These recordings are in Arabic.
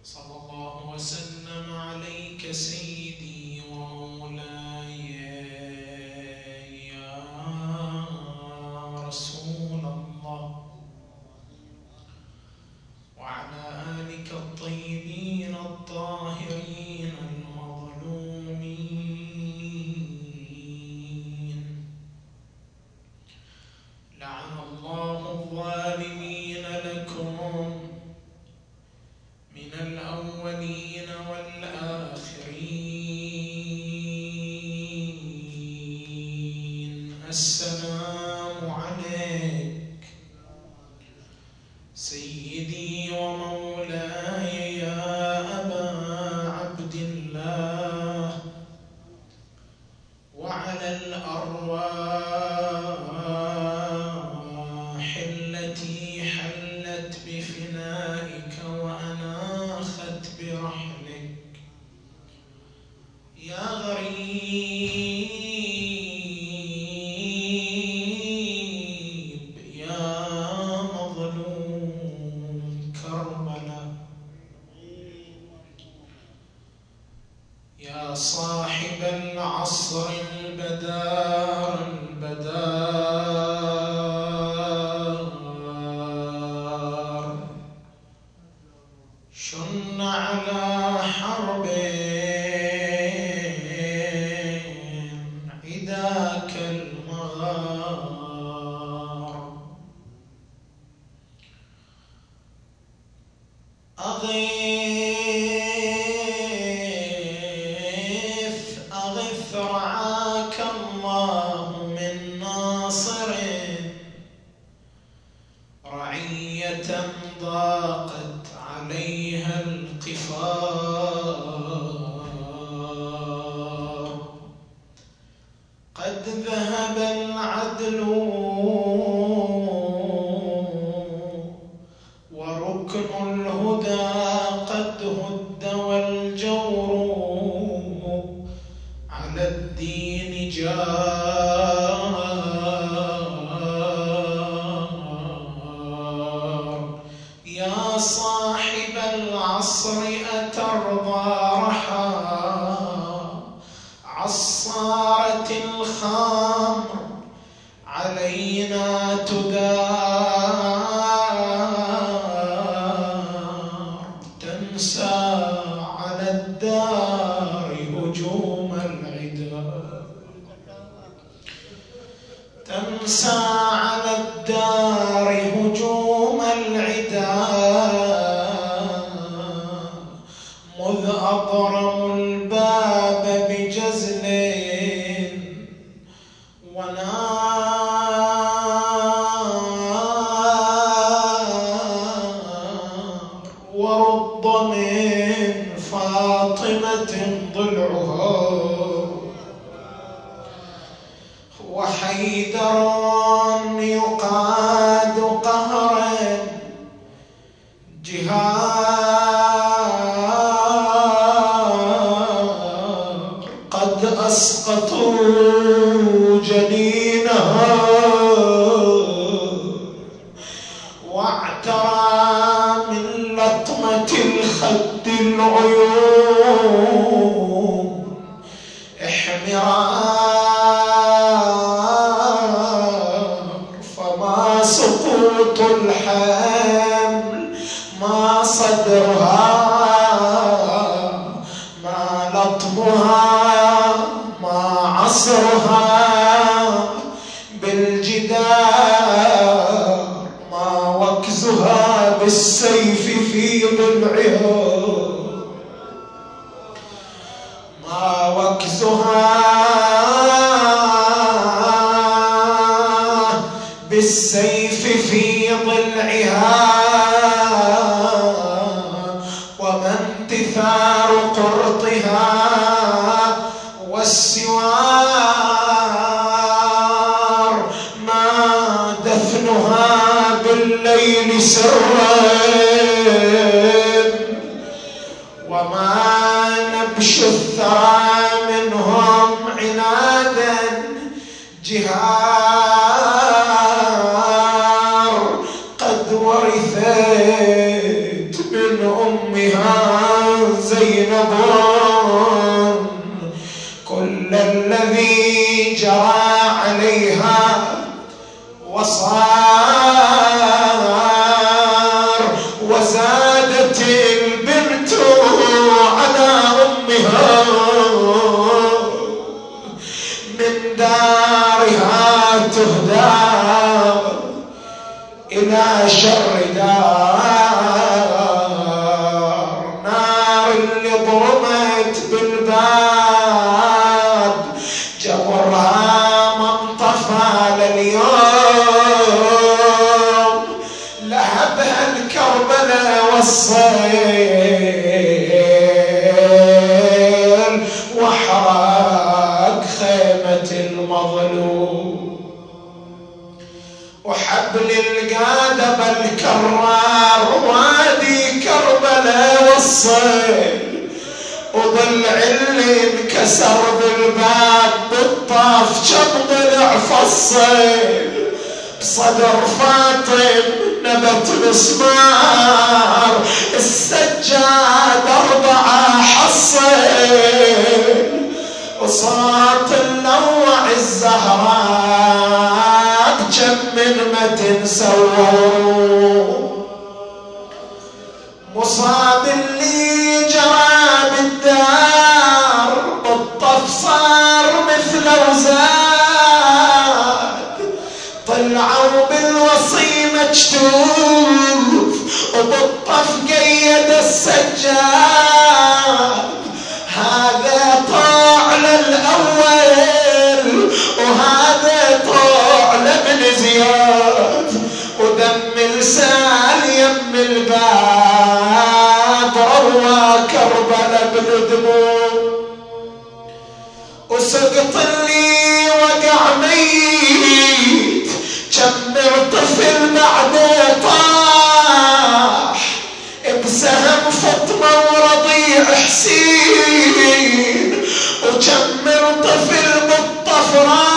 صلى الله وسلم عليك سيدي ومولاي يا رسول الله، وعلى آلك الطيبين الطاهرين المظلومين. لعن الله الظالمين لكم من الأولين والآخرين. السلام عليك سيدي ومولاي يا أبا عبد الله، وعلى الأرواح التي حلت بفنائك وأناخت برحلك يا غريب يا مظلوم كربلاء، يا صاحب العصر البدار البدار، شن على حرب عداك المغار. أغث أغث رعاك الله من ناصر، رعية ضاقت عليها القفار. قد ذهب العدل وركن الهدى قد هد، والجور على الدين جار. يا صاحب العصر أترضى رحى عصارة الخمر علينا تدار، تنسى على الدار هجوم العدا، تنسى على الدار هجوم العدا. مذ أضرموا الباب بجزل ونار، ورد من فاطمة ضلعها، وحيدر يقاد قهرا جهار. قد أسقطوا جنينها واعترى من لطمة الخد العيون احمرار. فما سقوط الحمل ما صدرها، ما لطمها ما عصرها بالجدار، ما وكزها بالسيف في ضلعها، ما وكزها بالسيف في ضلعها. وما انتثار قرطها والسوار، ما دفنها بالليل سرا، وما نبش الثرى منهم عنادا جهار. قد ورثت من أم أمها زينب كل الذي جرى عليها وصار، وزادت البنت على أمها من دارها تهدى إلى شر دار. نار اللي ضرمت بالباب جمرها ما انطفى لليوم، لهبها الكربلاء والصيل وحرق خيمة المظلوم. وحبل القادب الكرار وادي كربلاء والصيل، وضلع اللي انكسر بالباب بالطاف كم ضلع فصيل. بصدر فاطم نبت مسمار، السجاد 4 حصيل، وصوت اللوع الزهراء كم من متن سووا. مصاب اللي جرى بالدار بالطف صار مثل وزاد، طلعوا بالوصي مجتوف وبالطف قيد السجاد. هذا طاع للأول وهذا طاع لابن زياد، ودم لسان يم الباب روى كربلاء بالدموع. وسقط اللي وقع ميت كم طفل بعده طاح، بسهم فاطمة ورضيع حسين، وكم طفل بالطف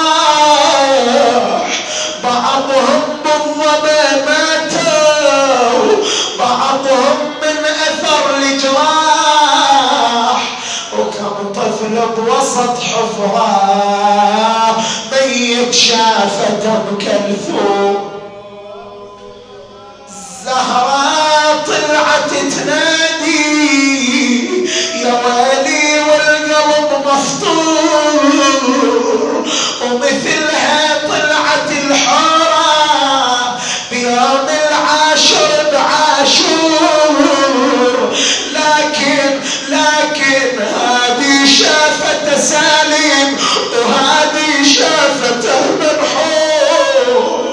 راح. بعضهم بالظما ماتوا، بعضهم من اثر الجراح، وكم طفل بوسط حفرة ميت شافت ام كلثوم. الزهراء طلعت تنادي يا ويلي والقلب مفطور، ومثلها طلعت الحورة بيوم العاشر بعاشور. لكن هذه شافت سالم وهذه شافته منحور،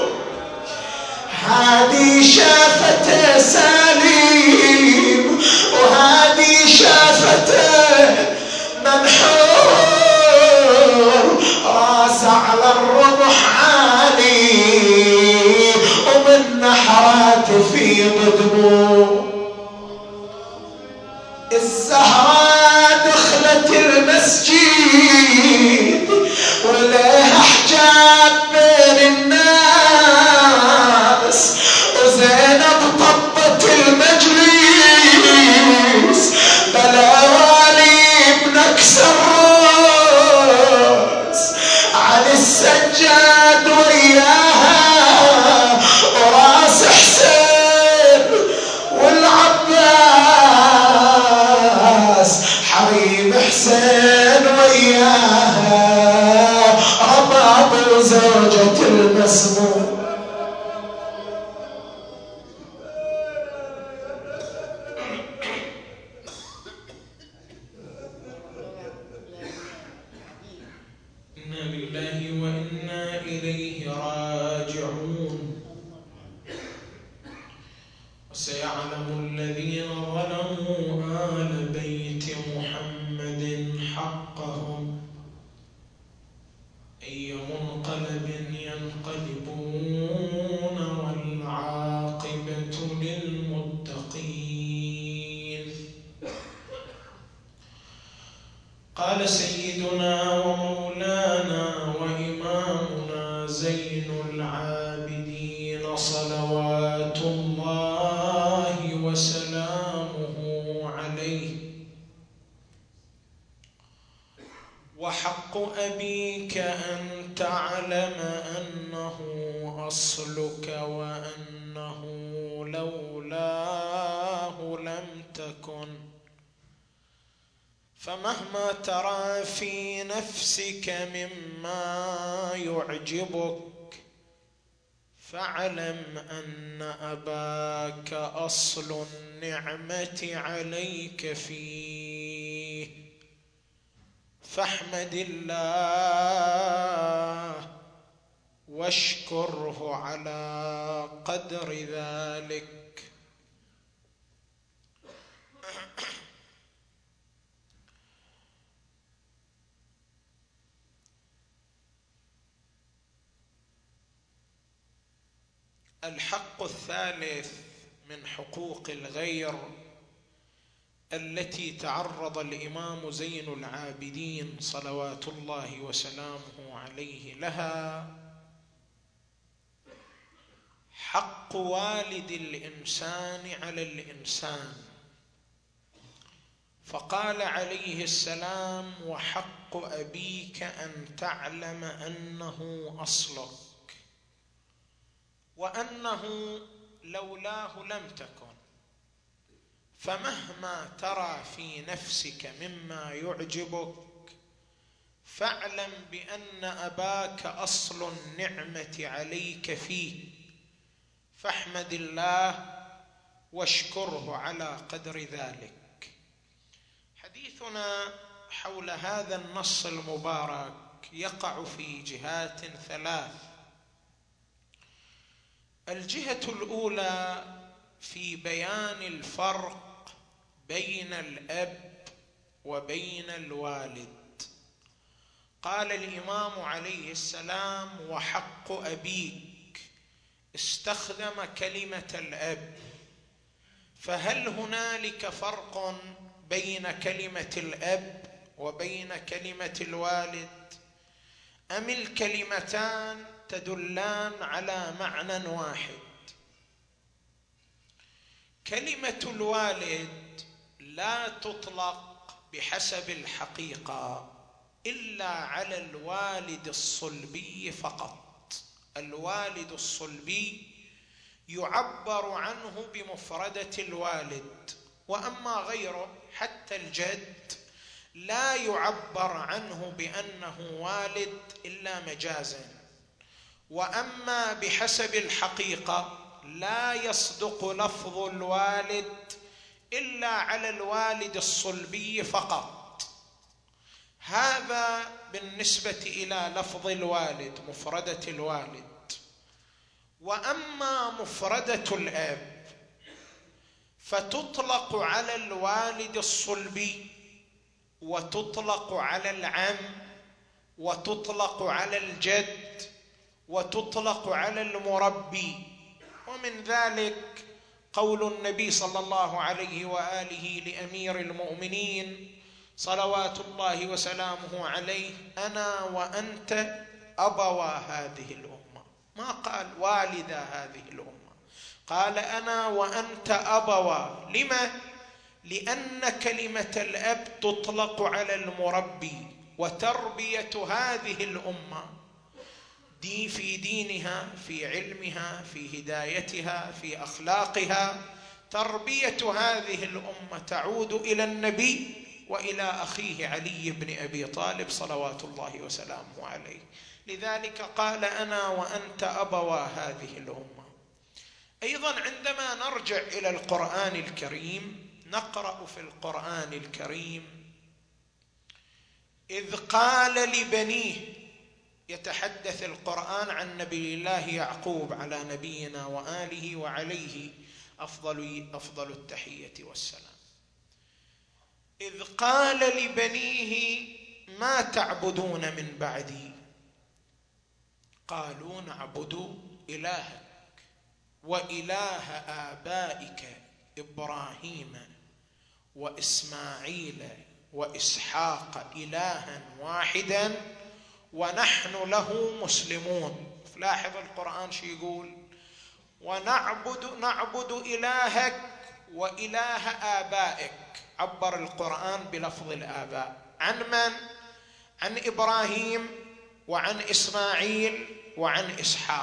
هذه شافته سالم وهذه شافته منحور. راس على الرمح عالي ومن نحرات تفيض دموع. الزهراء دخلت المسجد ولها حجاب بين الناس، وزينب طبت المجلس بلا والي بنكسر الراس. علي السجاد وياها وراس حسين والعباس، حريم حسين وياها رباب زوجة المسموم. إنا لله وإنا إليه راجعون. وسيعلم الذين ظلموا آل بيت محمد حقهم أي منقلب ينقلبون والعاقبة للمتقين. قال سيدنا ومولانا وإمامنا زين العابدين صلوات الله وسلامه وحق أبيك أن تعلم أنه أصلك وأنه لولاه لم تكن، فمهما ترى في نفسك مما يعجبك فاعلم أن أباك أصل النعمة عليك فيه، فاحمد الله واشكره على قدر ذلك. الحق الثالث من حقوق الغير التي تعرض الإمام زين العابدين صلوات الله وسلامه عليه لها حق والد الإنسان على الإنسان، فقال عليه السلام: وحق أبيك أن تعلم أنه أصلك وأنه لولاه لم تكن، فمهما ترى في نفسك مما يعجبك فاعلم بأن أباك أصل النعمة عليك فيه، فاحمد الله واشكره على قدر ذلك. حديثنا حول هذا النص المبارك يقع في جهات ثلاث. الجهة الأولى في بيان الفرق بين الأب وبين الوالد. قال الإمام عليه السلام: وحق أبيك، استخدم كلمة الأب، فهل هنالك فرق بين كلمة الأب وبين كلمة الوالد، أم الكلمتان تدلان على معنى واحد؟ كلمة الوالد لا تطلق بحسب الحقيقة إلا على الوالد الصلبي فقط. الوالد الصلبي يعبر عنه بمفردة الوالد، وأما غيره حتى الجد لا يعبر عنه بأنه والد إلا مجازا. وأما بحسب الحقيقة لا يصدق لفظ الوالد إلا على الوالد الصلبي فقط. هذا بالنسبة إلى لفظ الوالد، مفردة الوالد. وأما مفردة الأب فتطلق على الوالد الصلبي، وتطلق على العم، وتطلق على الجد، وتطلق على المربي. ومن ذلك قول النبي صلى الله عليه وآله لأمير المؤمنين صلوات الله وسلامه عليه: أنا وأنت أبوا هذه الأمة. ما قال والدا هذه الأمة، قال أنا وأنت أبوا. لما؟ لأن كلمة الأب تطلق على المربي، وتربية هذه الأمة دي في دينها، في علمها، في هدايتها، في أخلاقها، تربية هذه الأمة تعود إلى النبي وإلى أخيه علي بن أبي طالب صلوات الله وسلامه عليه. لذلك قال أنا وأنت أبوا هذه الأمة. أيضا عندما نرجع إلى القرآن الكريم نقرأ في القرآن الكريم: إذ قال لبنيه. يتحدث القرآن عن نبي الله يعقوب على نبينا وآله وعليه أفضل التحية والسلام. إذ قال لبنيه ما تعبدون من بعدي، قالوا نعبد إلهك وإله آبائك إبراهيم وإسماعيل وإسحاق إلها واحدا ونحن له مسلمون. لاحظ القرآن شو يقول: ونعبد إلهك وإله آبائك. عبر القرآن بلفظ الآباء عن من؟ عن إبراهيم وعن إسماعيل وعن إسحاق.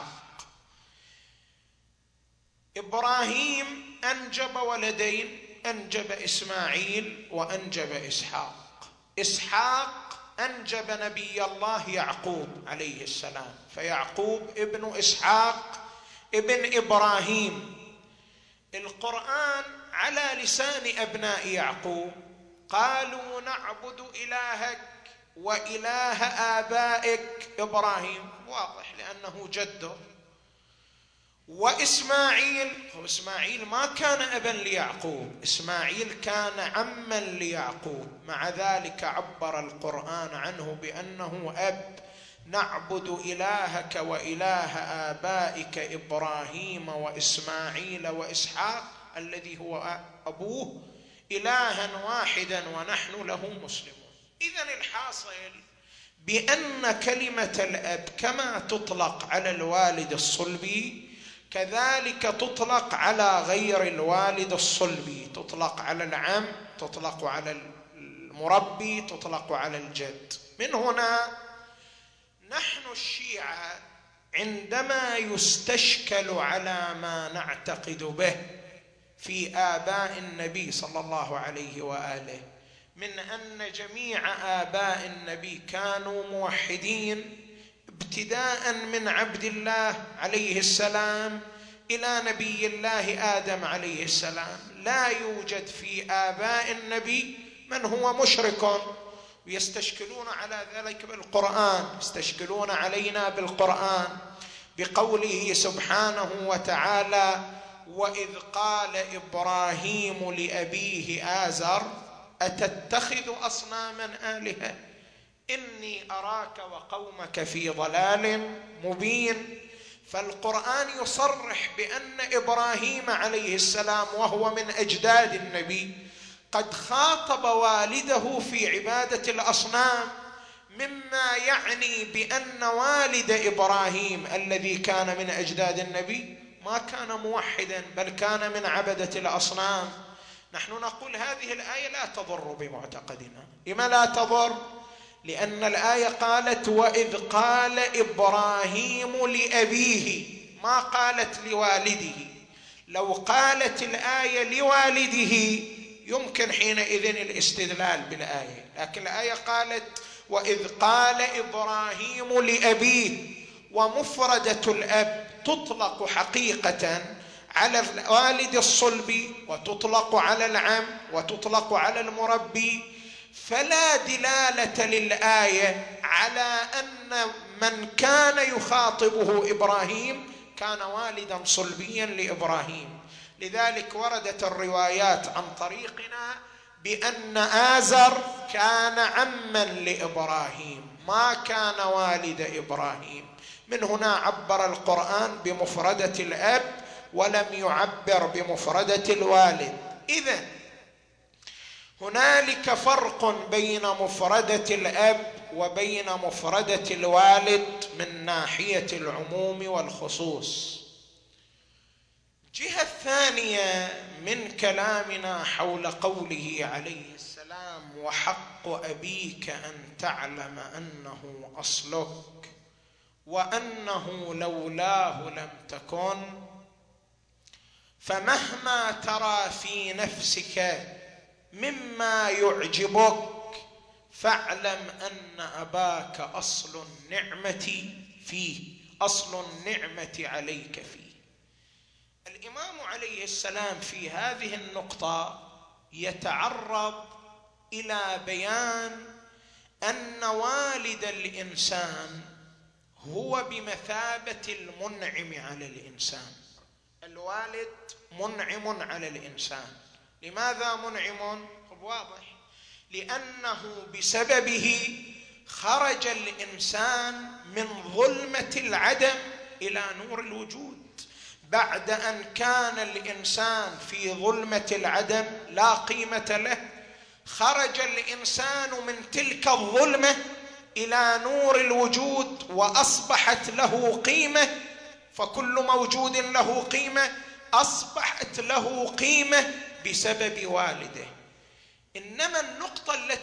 إبراهيم أنجب ولدين، أنجب إسماعيل وأنجب إسحاق. إسحاق أنجب نبي الله يعقوب عليه السلام، فيعقوب ابن إسحاق ابن إبراهيم. القرآن على لسان أبناء يعقوب قالوا نعبد إلهك وإله آبائك إبراهيم، واضح لأنه جده. وإسماعيل، إسماعيل ما كان أبا ليعقوب، إسماعيل كان عما ليعقوب، مع ذلك عبر القرآن عنه بأنه أب. نعبد إلهك وإله آبائك إبراهيم وإسماعيل وإسحاق الذي هو أبوه إلها واحدا ونحن له مسلمون. إذن الحاصل بأن كلمة الأب كما تطلق على الوالد الصلبي كذلك تطلق على غير الوالد الصلبي، تطلق على العم، تطلق على المربي، تطلق على الجد. من هنا نحن الشيعة عندما يستشكل على ما نعتقد به في آباء النبي صلى الله عليه وآله من أن جميع آباء النبي كانوا موحدين ابتداء من عبد الله عليه السلام إلى نبي الله آدم عليه السلام، لا يوجد في آباء النبي من هو مشرك. ويستشكلون على ذلك بالقرآن، يستشكلون علينا بالقرآن بقوله سبحانه وتعالى: وإذ قال إبراهيم لأبيه آزر أتتخذ أصناما آلهة إني أراك وقومك في ضلال مبين. فالقرآن يصرح بأن إبراهيم عليه السلام وهو من أجداد النبي قد خاطب والده في عبادة الأصنام، مما يعني بأن والد إبراهيم الذي كان من أجداد النبي ما كان موحدا بل كان من عبدة الأصنام. نحن نقول هذه الآية لا تضر بمعتقدنا. لما لا تضر؟ لأن الآية قالت وإذ قال إبراهيم لأبيه، ما قالت لوالده. لو قالت الآية لوالده يمكن حينئذ الاستدلال بالآية، لكن الآية قالت وإذ قال إبراهيم لأبيه، ومفردة الأب تطلق حقيقة على الوالد الصلبي وتطلق على العم وتطلق على المربي، فلا دلالة للآية على أن من كان يخاطبه إبراهيم كان والدا صلبيا لإبراهيم. لذلك وردت الروايات عن طريقنا بأن آزر كان عما لإبراهيم ما كان والد إبراهيم. من هنا عبر القرآن بمفردة الأب ولم يعبر بمفردة الوالد. إذن هنالك فرق بين مفردة الأب وبين مفردة الوالد من ناحية العموم والخصوص. الجهة الثانية من كلامنا حول قوله عليه السلام وحق أبيك أن تعلم أنه أصلك وأنه لولاه لم تكن، فمهما ترى في نفسك مما يعجبك فاعلم أن أباك أصل النعمة فيه، أصل النعمة عليك فيه. الإمام عليه السلام في هذه النقطة يتعرض إلى بيان أن والد الإنسان هو بمثابة المنعم على الإنسان. الوالد منعم على الإنسان. لماذا منعم؟ واضح، لأنه بسببه خرج الإنسان من ظلمة العدم إلى نور الوجود. بعد أن كان الإنسان في ظلمة العدم لا قيمة له، خرج الإنسان من تلك الظلمة إلى نور الوجود وأصبحت له قيمة. فكل موجود له قيمة، أصبحت له قيمة بسبب والده. إنما النقطة التي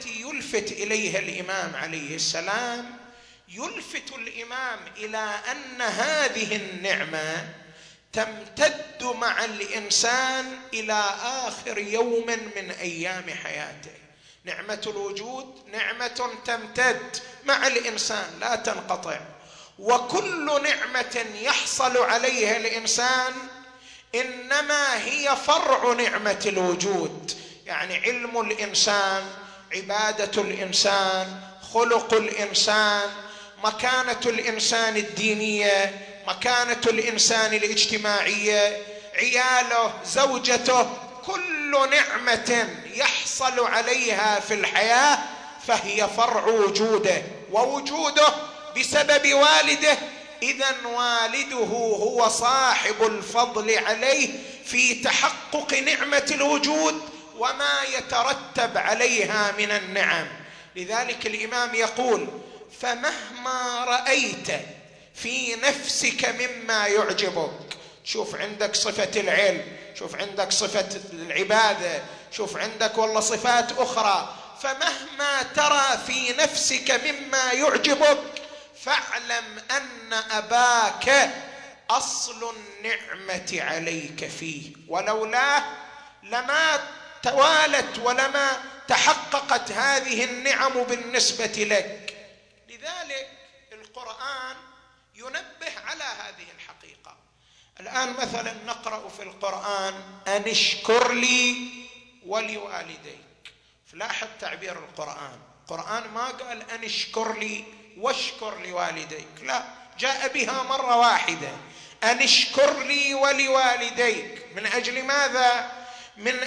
يلفت إليها الإمام عليه السلام، يلفت الإمام إلى أن هذه النعمة تمتد مع الإنسان إلى آخر يوم من أيام حياته. نعمة الوجود نعمة تمتد مع الإنسان لا تنقطع، وكل نعمة يحصل عليها الإنسان إنما هي فرع نعمة الوجود. يعني علم الإنسان، عبادة الإنسان، خلق الإنسان، مكانة الإنسان الدينية، مكانة الإنسان الاجتماعية، عياله، زوجته، كل نعمة يحصل عليها في الحياة فهي فرع وجوده، ووجوده بسبب والده. إذن والده هو صاحب الفضل عليه في تحقق نعمة الوجود وما يترتب عليها من النعم. لذلك الإمام يقول: فمهما رأيت في نفسك مما يعجبك، شوف عندك صفة العلم، شوف عندك صفة العبادة، شوف عندك والله صفات أخرى، فمهما ترى في نفسك مما يعجبك فاعلم أن أباك أصل النعمة عليك فيه، ولولاه لما توالت ولما تحققت هذه النعم بالنسبة لك. لذلك القرآن ينبه على هذه الحقيقة. الآن مثلا نقرأ في القرآن: أن اشكر لي ولوالديك. فلاحظ تعبير القرآن ما قال أن اشكر لي واشكر لوالديك، لا، جاء بها مرة واحدة: أن اشكر لي ولوالديك. من أجل ماذا؟ من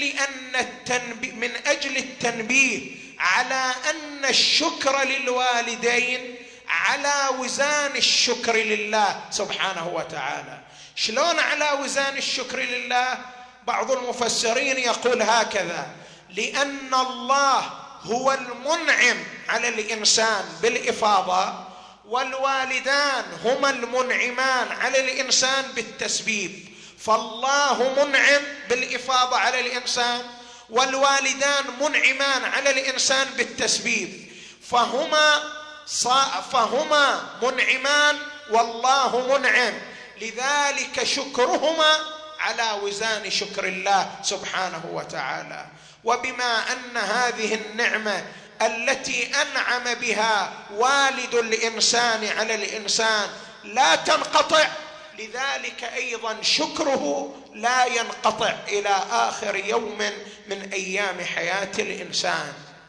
أجل التنبيه على أن الشكر للوالدين على وزان الشكر لله سبحانه وتعالى. شلون على وزان الشكر لله؟ بعض المفسرين يقول هكذا: لأن الله هو المنعم على الإنسان بالإفاضة، والوالدان هما المنعمان على الإنسان بالتسبيب. فالله منعم بالإفاضة على الإنسان، والوالدان منعمان على الإنسان بالتسبيب، فهما منعمان والله منعم، لذلك شكرهما على وزان شكر الله سبحانه وتعالى. وبما أن هذه النعمة التي أنعم بها والد الإنسان على الإنسان لا تنقطع، لذلك أيضا شكره لا ينقطع إلى آخر يوم من أيام حياة الإنسان.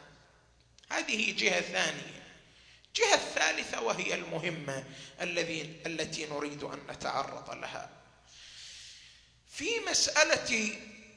هذه جهة ثانية. الجهة الثالثة وهي المهمة التي نريد أن نتعرض لها في مسألة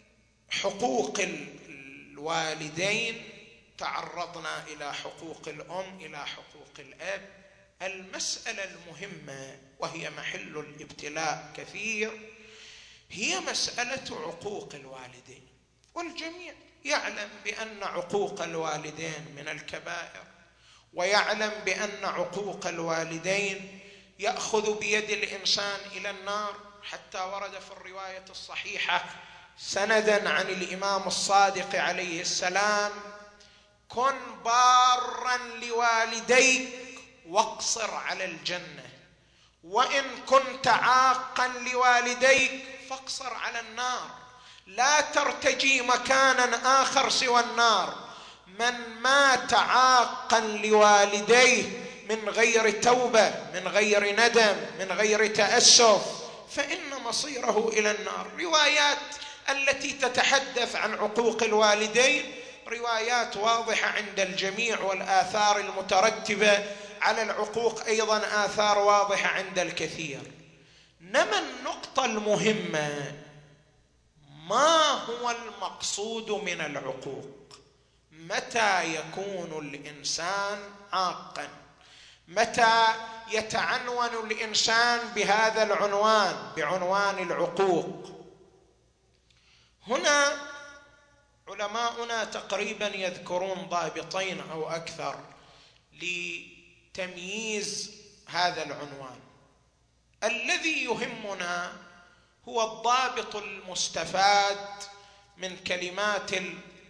حقوق الوالدين. تعرضنا إلى حقوق الأم، إلى حقوق الأب. المسألة المهمة وهي محل الابتلاء كثير هي مسألة عقوق الوالدين. والجميع يعلم بأن عقوق الوالدين من الكبائر، ويعلم بأن عقوق الوالدين يأخذ بيد الإنسان إلى النار، حتى ورد في الرواية الصحيحة سندا عن الإمام الصادق عليه السلام: كن بارا لوالديك واقصر على الجنة، وإن كنت عاقا لوالديك فاقصر على النار، لا ترتجي مكانا آخر سوى النار. من مات عاقا لوالديه من غير توبة، من غير ندم، من غير تأسف، فإن مصيره إلى النار. روايات التي تتحدث عن عقوق الوالدين روايات واضحة عند الجميع، والآثار المترتبة على العقوق أيضا آثار واضحة عند الكثير. إنما النقطة المهمة: ما هو المقصود من العقوق؟ متى يكون الإنسان عاقا؟ متى يتعنون الإنسان بهذا العنوان، بعنوان العقوق؟ هنا علماؤنا تقريبا يذكرون ضابطين أو أكثر لتمييز هذا العنوان. الذي يهمنا هو الضابط المستفاد من كلمات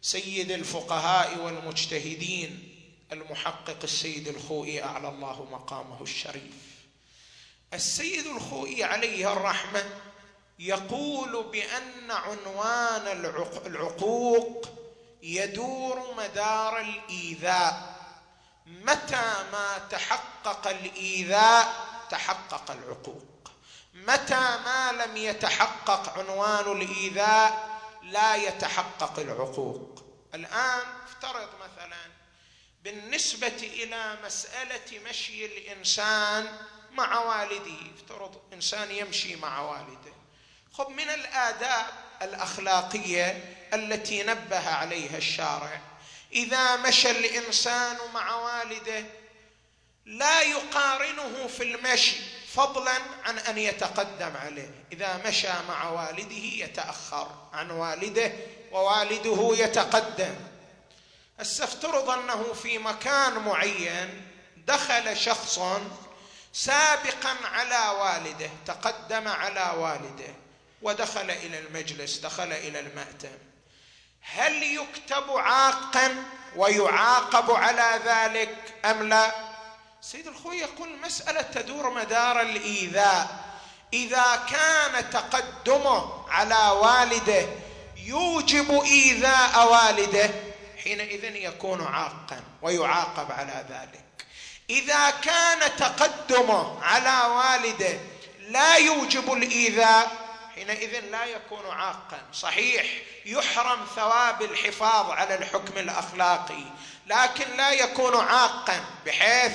سيد الفقهاء والمجتهدين المحقق السيد الخوئي أعلى الله مقامه الشريف. السيد الخوئي عليه الرحمة يقول بأن عنوان العقوق يدور مدار الإيذاء. متى ما تحقق الإيذاء تحقق العقوق، متى ما لم يتحقق عنوان الإيذاء لا يتحقق العقوق. الآن افترض مثلا بالنسبة إلى مسألة مشي الإنسان مع والده، افترض إنسان يمشي مع والده، خب من الآداب الأخلاقية التي نبه عليها الشارع إذا مشى الإنسان مع والده لا يقارنه في المشي فضلا عن أن يتقدم عليه. إذا مشى مع والده يتأخر عن والده ووالده يتقدم. استفترض أنه في مكان معين دخل شخص سابقا على والده، تقدم على والده ودخل إلى المجلس، دخل إلى المأتم، هل يكتب عاقا ويعاقب على ذلك أم لا؟ سيد الخوئي يقول المسألة تدور مدار الإيذاء. إذا كان تقدمه على والده يوجب إيذاء والده حينئذ يكون عاقا ويعاقب على ذلك. إذا كان تقدمه على والده لا يوجب الإيذاء حينئذ لا يكون عاقا. صحيح يحرم ثواب الحفاظ على الحكم الأخلاقي، لكن لا يكون عاقا بحيث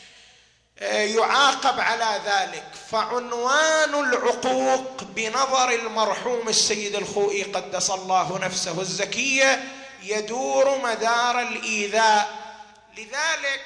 يعاقب على ذلك. فعنوان العقوق بنظر المرحوم السيد الخوئي قدس الله نفسه الزكية يدور مدار الإيذاء. لذلك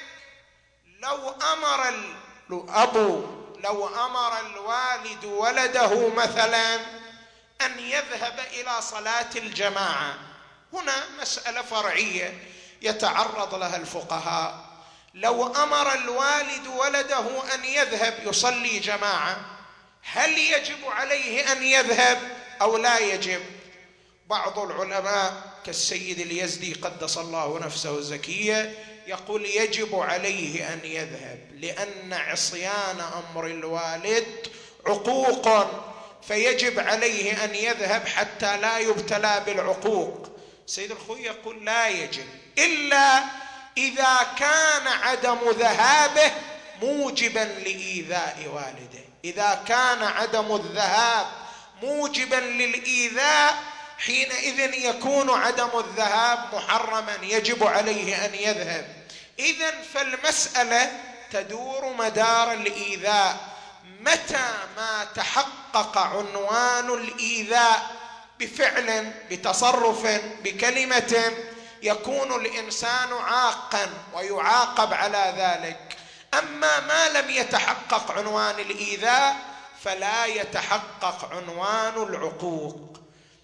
لو أمر الوالد ولده مثلا أن يذهب إلى صلاة الجماعة، هنا مسألة فرعية يتعرض لها الفقهاء. لو أمر الوالد ولده أن يذهب يصلي جماعة هل يجب عليه أن يذهب أو لا يجب؟ بعض العلماء كالسيد اليزدي قدس الله نفسه الزكية يقول يجب عليه أن يذهب، لأن عصيان أمر الوالد عقوق، فيجب عليه أن يذهب حتى لا يبتلى بالعقوق. سيد الخوئي يقول لا يجب إلا إذا كان عدم ذهابه موجبا لإيذاء والده. إذا كان عدم الذهاب موجبا للإيذاء حينئذ يكون عدم الذهاب محرما، يجب عليه أن يذهب. إذن فالمسألة تدور مدار الإيذاء. متى ما تحقق عنوان الإيذاء بفعل، بتصرف، بكلمة، يكون الإنسان عاقا ويعاقب على ذلك. أما ما لم يتحقق عنوان الإيذاء فلا يتحقق عنوان العقوق.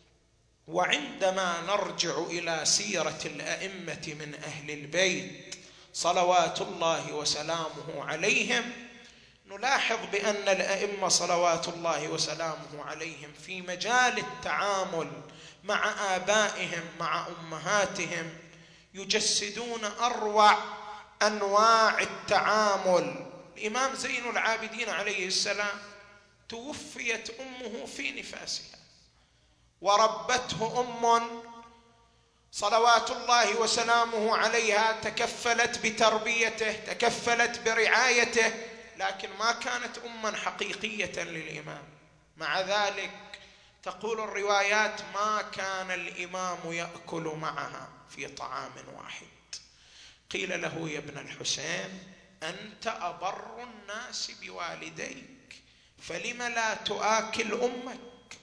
وعندما نرجع إلى سيرة الأئمة من أهل البيت صلوات الله وسلامه عليهم نلاحظ بأن الأئمة صلوات الله وسلامه عليهم في مجال التعامل مع آبائهم مع أمهاتهم يجسدون أروع أنواع التعامل. الإمام زين العابدين عليه السلام توفيت أمه في نفاسها وربته أم صلوات الله وسلامه عليها، تكفلت بتربيته، تكفلت برعايته، لكن ما كانت أما حقيقية للإمام. مع ذلك تقول الروايات ما كان الإمام يأكل معها في طعام واحد. قيل له يا ابن الحسين أنت أبر الناس بوالديك فلم لا تآكل أمك؟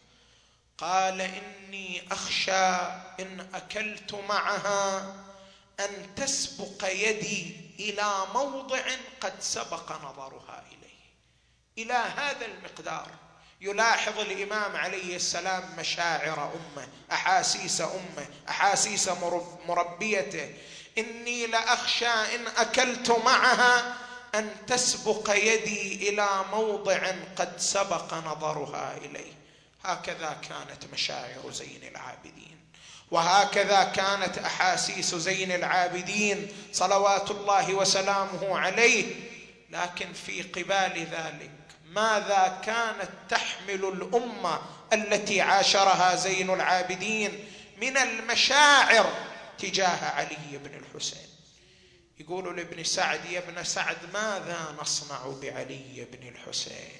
قال إني أخشى إن أكلت معها أن تسبق يدي إلى موضع قد سبق نظرها إليه. إلى هذا المقدار يلاحظ الإمام عليه السلام مشاعر أمه، أحاسيس أمه، أحاسيس مربيته. إني لأخشى إن أكلت معها أن تسبق يدي إلى موضع قد سبق نظرها إليه. هكذا كانت مشاعر زين العابدين. وهكذا كانت أحاسيس زين العابدين صلوات الله وسلامه عليه. لكن في قبال ذلك ماذا كانت تحمل الأمة التي عاشرها زين العابدين من المشاعر تجاه علي بن الحسين؟ يقول لابن سعد: يا ابن سعد، ماذا نصنع بعلي بن الحسين؟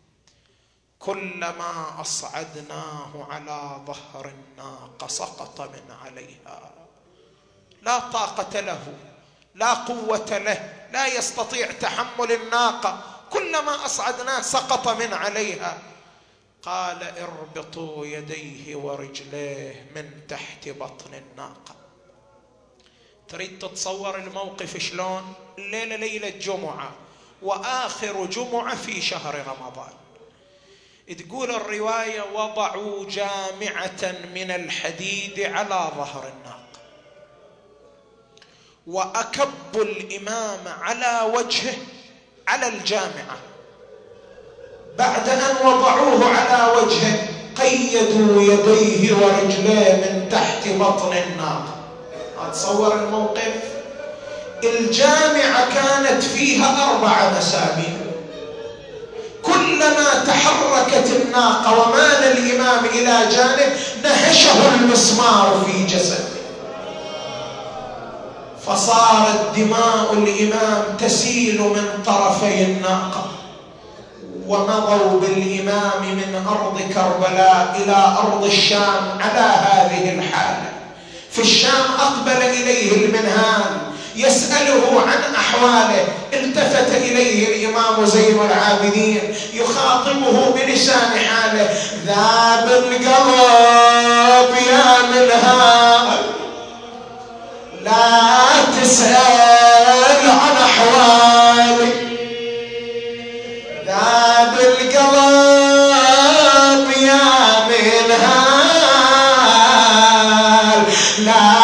كلما أصعدناه على ظهر الناقة سقط من عليها، لا طاقة له، لا قوة له، لا يستطيع تحمل الناقة، كلما أصعدناه سقط من عليها. قال: اربطوا يديه ورجليه من تحت بطن الناقة. تريد تتصور الموقف شلون؟ الليلة ليلة جمعة وآخر جمعة في شهر رمضان. تقول الرواية: وضعوا جامعة من الحديد على ظهر الناقة، وأكبوا الإمام على وجهه على الجامعة. بعد أن وضعوه على وجهه قيدوا يديه ورجليه من تحت بطن الناقة. أتصور الموقف. الجامعة كانت فيها 4 مسامير، كلما تحركت الناقة ومال الإمام إلى جانب نهشه المسمار في جسده، فصارت دماء الإمام تسيل من طرفي الناقة. ومضوا بالإمام من أرض كربلاء إلى أرض الشام على هذه الحالة. في الشام أقبل إليه المنهال يسأله عن أحواله، التفت إليه الإمام زين العابدين يخاطبه بلسان حاله: ذاب القلب يا منهال، لا تسأل عن أحوالي، ذاب القلب يا منهال، لا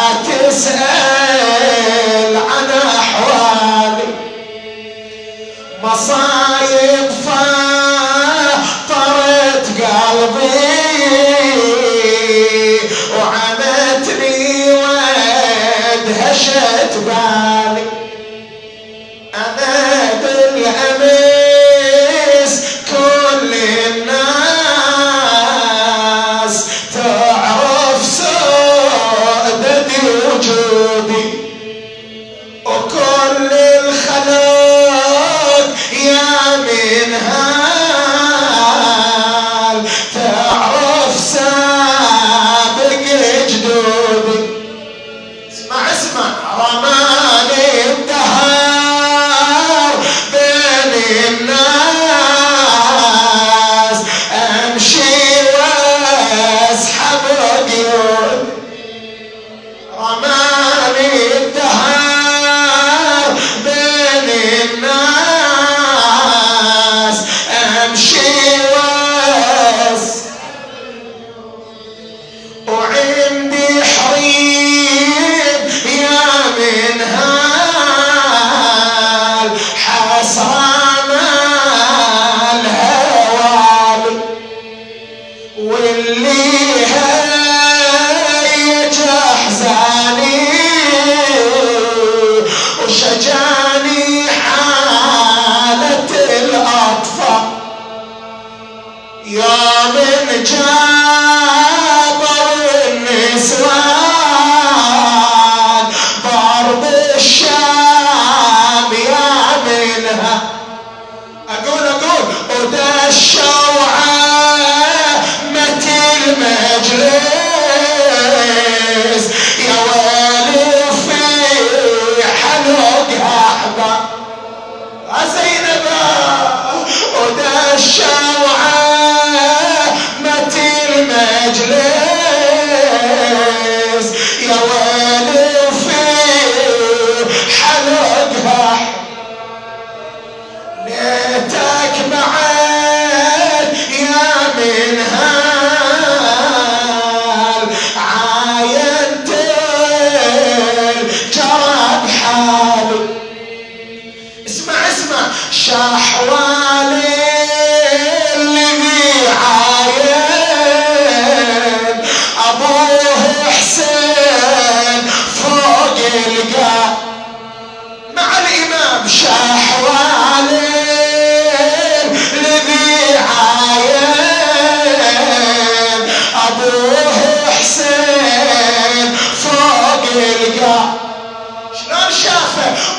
تسأل عن أحوالي، مصايب فطرت قلبي وعمتني وادهشت بالي، أنا بالأمس كل الناس تعرف سعدتي وجودي، وكل الخلق يا منهال تعرف سابق جدودي. اسمع رماني الدهر بين الناس، امشي واسحب قيود، رماني الدهر بين الناس، امشي وعندي حريم يا منهال، حسرة مالها والي، واللي هيج احزاني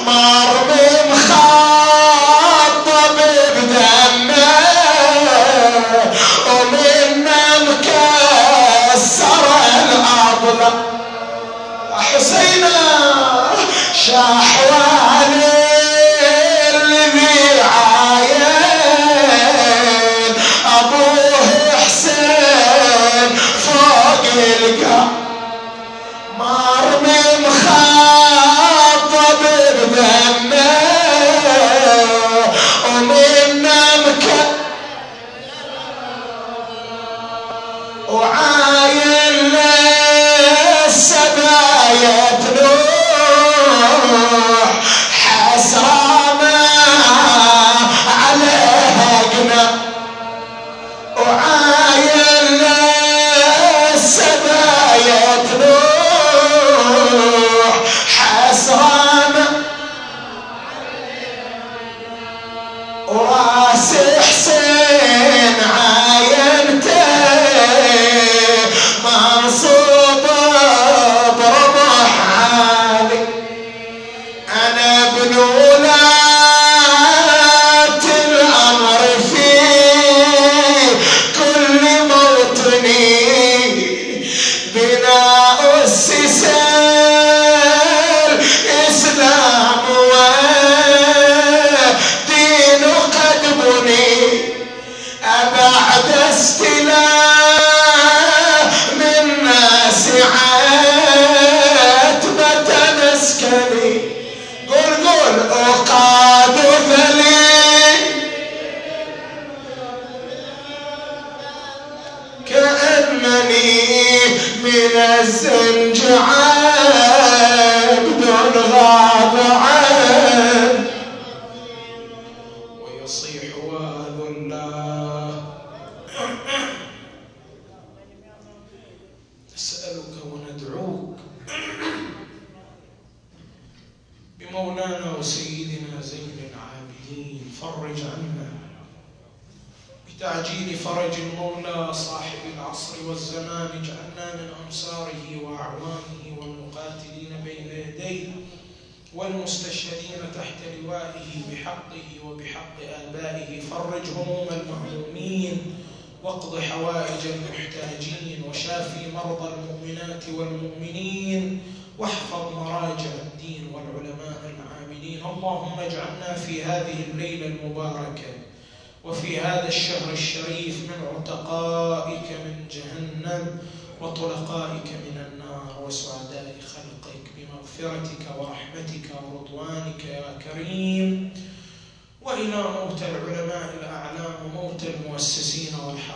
مرمي مخاطب بدمه ومنا مكسر الأضلاع حسينا شحوالي الذي عاين أبوه حسين فوق القاع مرمي مخاطب بدمه ومنا وعاين للسبايا تلوح حسرامة عليها قنا وعاين للسبايا تلوح حسرامة وراس حسين عاينته منصوبة برمح عالي أنا ابن ولاة الأمر في كل موطني بناء أسس الإسلام ودين قد بني أبعد استلام الناس عتبة مسكني قل أقاد ذلي كأنني من الزنج عبد غاب عنه ويصيح وذلا نسألك وندعوك بمولانا وسيدنا زين العابدين فرج عنا بتعجيل فرج المولى صاحب العصر والزمان اجعلنا من أنصاره وأعوانه والمقاتلين بين يديه والمستشهدين تحت لوائه بحقه وبحق آبائه فرج هموم المهمومين واقض حوائج المحتاجين وشافي مرضى المؤمنات والمؤمنين واحفظ مراجع الدين والعلماء العاملين اللهم اجعلنا في هذه الليلة المباركة وفي هذا الشهر الشريف من عتقائك من جهنم وطلقائك من النار وسعداء خلقك بمغفرتك ورحمتك ورضوانك يا كريم وإلى موت العلماء الأعلام وموت المؤسسين والحاضرين